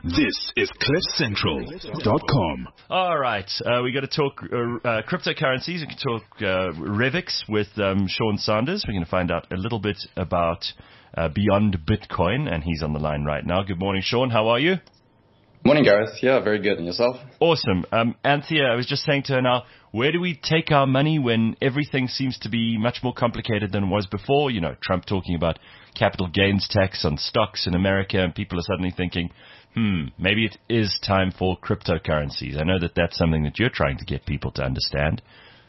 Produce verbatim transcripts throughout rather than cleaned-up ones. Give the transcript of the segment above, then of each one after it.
This is cliff central dot com. All right, uh, we got to talk uh, uh, cryptocurrencies. We can talk uh, Revix with um, Sean Sanders. We're going to find out a little bit about uh, Beyond Bitcoin, and he's on the line right now. Good morning, Sean. How are you? Morning, Gareth. Yeah, very good. And yourself? Awesome. Um, Anthea, I was just saying to her now, where do we take our money when everything seems to be much more complicated than it was before? You know, Trump talking about capital gains tax on stocks in America, and people are suddenly thinking, hmm, maybe it is time for cryptocurrencies. I know that that's something that you're trying to get people to understand.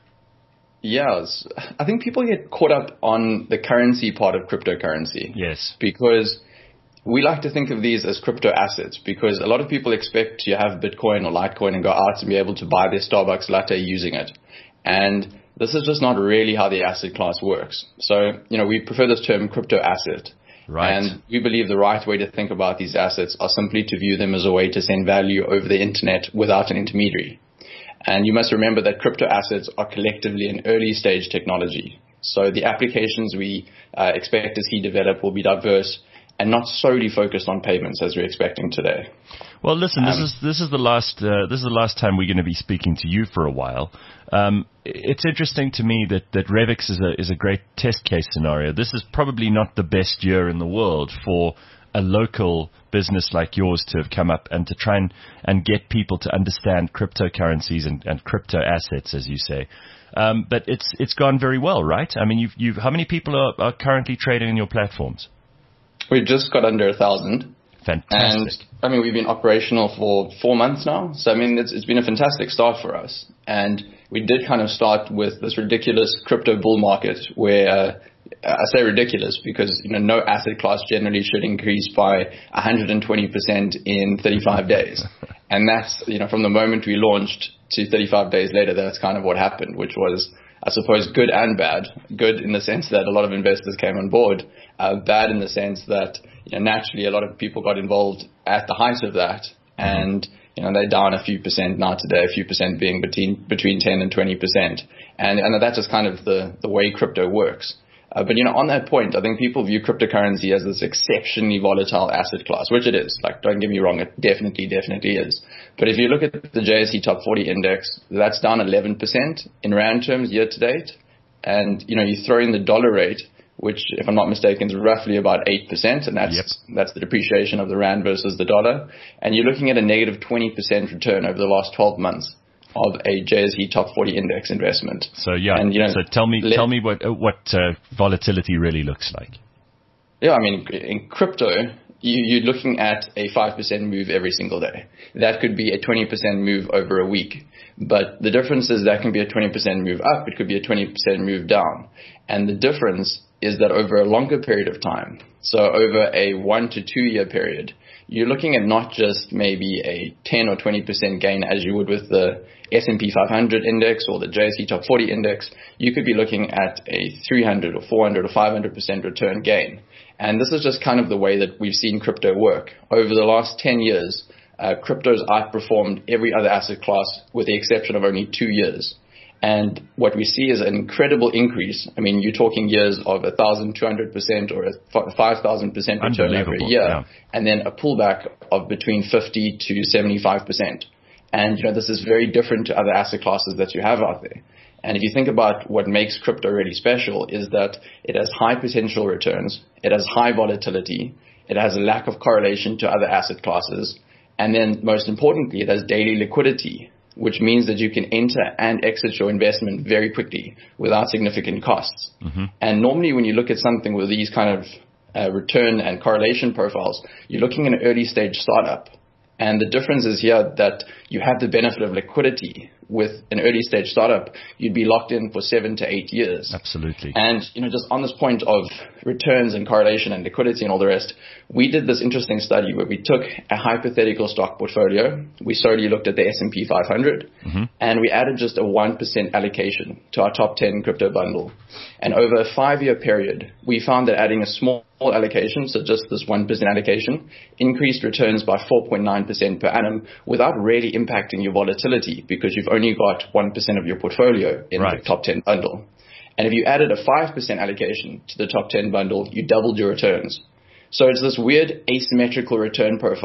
Yeah, I think people get caught up on the currency part of cryptocurrency. Yes. Because we like to think of these as crypto assets, because a lot of people expect to have Bitcoin or Litecoin and go out and be able to buy their Starbucks latte using it. And this is just not really how the asset class works. So, you know, we prefer this term crypto asset. Right. And we believe the right way to think about these assets are simply to view them as a way to send value over the internet without an intermediary. And you must remember that crypto assets are collectively an early stage technology. So the applications we uh, expect to see develop will be diverse and not solely focused on payments as we're expecting today. Well, listen, this Um, is this is the last uh, this is the last time we're going to be speaking to you for a while. Um, it's interesting to me that that Revix is a is a great test case scenario. This is probably not the best year in the world for a local business like yours to have come up and to try and, and get people to understand cryptocurrencies and, and crypto assets, as you say. Um, but it's it's gone very well, right? I mean, you've you've how many people are, are currently trading on your platforms? We've just got under a thousand. Fantastic. And I mean, we've been operational for four months now. So, I mean, it's, it's been a fantastic start for us. And we did kind of start with this ridiculous crypto bull market where, uh, I say ridiculous because, you know, no asset class generally should increase by one hundred twenty percent in thirty-five days. And that's, you know, from the moment we launched to thirty-five days later, that's kind of what happened, which was, I suppose, good and bad. Good in the sense that a lot of investors came on board. Uh, bad in the sense that, you know, naturally a lot of people got involved at the height of that. And, you know, they're down a few percent now today, a few percent being between between ten and twenty percent. And, and that's just kind of the, the way crypto works. Uh, but, you know, on that point, I think people view cryptocurrency as this exceptionally volatile asset class, which it is. Like, don't get me wrong, it definitely, definitely is. But if you look at the J S E Top forty Index, that's down eleven percent in rand terms year to date. And, you know, you throw in the dollar rate, which, if I'm not mistaken, is roughly about eight percent, and that's yep. that's the depreciation of the rand versus the dollar. And you're looking at a negative twenty percent return over the last twelve months of a J S E Top forty Index investment. So yeah, and, you know, so tell me, let, tell me what uh, what uh, volatility really looks like. Yeah, I mean, in crypto, you, you're looking at a five percent move every single day. That could be a twenty percent move over a week. But the difference is that can be a twenty percent move up. It could be a twenty percent move down. And the difference is that over a longer period of time, so over a one to two year period, you're looking at not just maybe a ten or twenty percent gain as you would with the S and P five hundred index or the J S E Top forty index. You could be looking at a three hundred or four hundred or five hundred percent return gain. And this is just kind of the way that we've seen crypto work. Over the last ten years, uh, crypto's outperformed every other asset class with the exception of only two years. And what we see is an incredible increase. I mean, you're talking years of one thousand two hundred percent or a five thousand percent return over a year, yeah. And then a pullback of between fifty to seventy-five percent. And, you know, this is very different to other asset classes that you have out there. And if you think about what makes crypto really special is that it has high potential returns, it has high volatility, it has a lack of correlation to other asset classes, and then most importantly, it has daily liquidity, which means that you can enter and exit your investment very quickly without significant costs. Mm-hmm. And normally when you look at something with these kind of uh, return and correlation profiles, you're looking at an early stage startup. And the difference is here that you have the benefit of liquidity. With an early stage startup, you'd be locked in for seven to eight years. Absolutely. And, you know, just on this point of returns and correlation and liquidity and all the rest, we did this interesting study where we took a hypothetical stock portfolio. We solely looked at the S and P five hundred, mm-hmm. and we added just a one percent allocation to our top ten crypto bundle. And over a five-year period, we found that adding a small allocation, so just this one percent allocation, increased returns by four point nine percent per annum without really impacting your volatility because you've only got one percent of your portfolio in right. the top ten bundle. And if you added a five percent allocation to the top ten bundle, you doubled your returns. So it's this weird asymmetrical return profile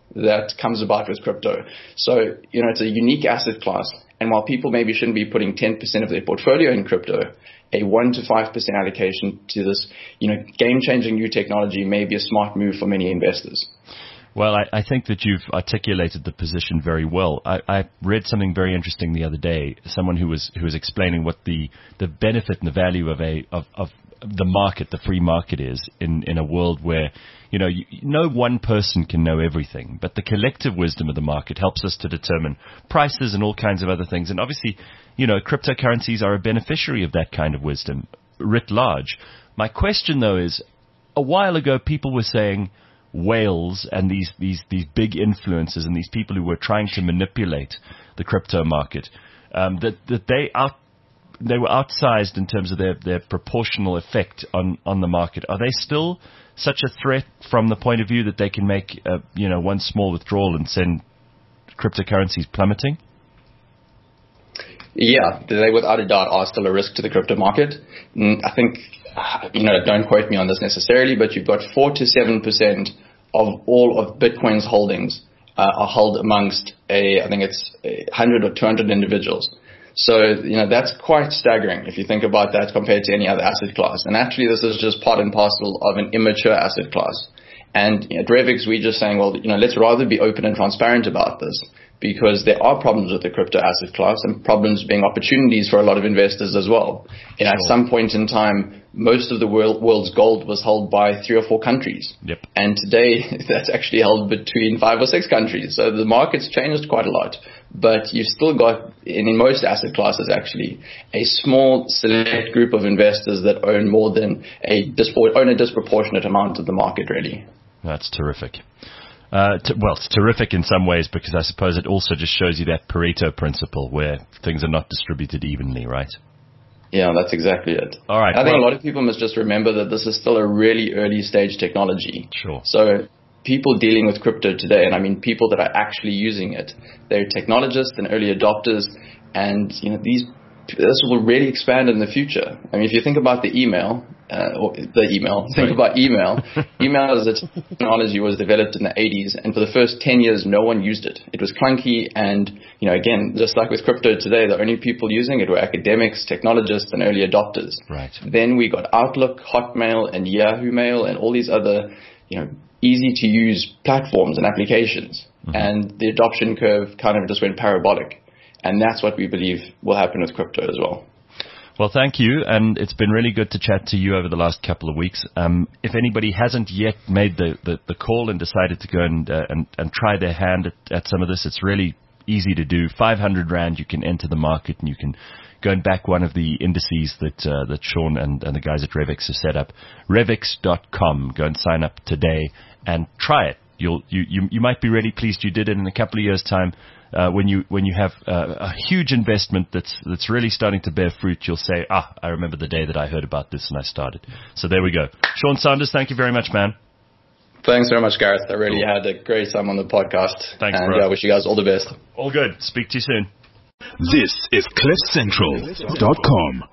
that comes about with crypto. So, you know, it's a unique asset class. And while people maybe shouldn't be putting ten percent of their portfolio in crypto, a one to five percent allocation to this, you know, game-changing new technology may be a smart move for many investors. Well, I, I think that you've articulated the position very well. I, I read something very interesting the other day. Someone who was who was explaining what the, the benefit and the value of a of, of the market, the free market, is in, in a world where, you know, you, no one person can know everything, but the collective wisdom of the market helps us to determine prices and all kinds of other things. And obviously, you know, cryptocurrencies are a beneficiary of that kind of wisdom writ large. My question, though, is a while ago people were saying whales and these, these, these big influencers and these people who were trying to manipulate the crypto market, um, that, that they out, they were outsized in terms of their, their proportional effect on, on the market. Are they still such a threat from the point of view that they can make, uh, you know, one small withdrawal and send cryptocurrencies plummeting? Yeah, they without a doubt are still a risk to the crypto market. I think, you know, don't quote me on this necessarily, but you've got four to seven percent of all of Bitcoin's holdings uh, are held amongst a, I think it's one hundred or two hundred individuals. So, you know, that's quite staggering if you think about that compared to any other asset class. And actually, this is just part and parcel of an immature asset class. And you know, at Revix, we're just saying, well, you know, let's rather be open and transparent about this, because there are problems with the crypto asset class and problems being opportunities for a lot of investors as well. You know, sure. At some point in time, most of the world, world's gold was held by three or four countries. Yep. And today, that's actually held between five or six countries. So the market's changed quite a lot. But you've still got, in, in most asset classes actually, a small select group of investors that own more than a, own a disproportionate amount of the market, really. That's terrific. Uh, t- well, it's terrific in some ways, because I suppose it also just shows you that Pareto principle where things are not distributed evenly, right? Yeah, that's exactly it. All right. I think well, a lot of people must just remember that this is still a really early stage technology. Sure. So people dealing with crypto today, and I mean people that are actually using it, they're technologists and early adopters, and you know these this will really expand in the future. I mean, if you think about the email, uh, or the email, think about email. Email as a technology was developed in the eighties, and for the first ten years, no one used it. It was clunky, and you know, again, just like with crypto today, the only people using it were academics, technologists, and early adopters. Right. Then we got Outlook, Hotmail, and Yahoo Mail, and all these other, you know, easy-to-use platforms and applications. Mm-hmm. And the adoption curve kind of just went parabolic. And that's what we believe will happen with crypto as well. Well, thank you, and it's been really good to chat to you over the last couple of weeks. Um, if anybody hasn't yet made the, the, the call and decided to go and, uh, and, and try their hand at, at some of this, it's really easy to do. five hundred rand, you can enter the market, and you can go and back one of the indices that uh, that Sean and, and the guys at Revix have set up. Revix dot com. Go and sign up today and try it. You'll you, you you might be really pleased you did it. In a couple of years' time, uh, when you when you have uh, a huge investment that's that's really starting to bear fruit, you'll say, ah, I remember the day that I heard about this and I started. So there we go. Sean Sanders, thank you very much, man. Thanks very much, Gareth. I really had a great time on the podcast. Thanks, and bro. I uh, wish you guys all the best. All good. Speak to you soon. This is cliff central dot com.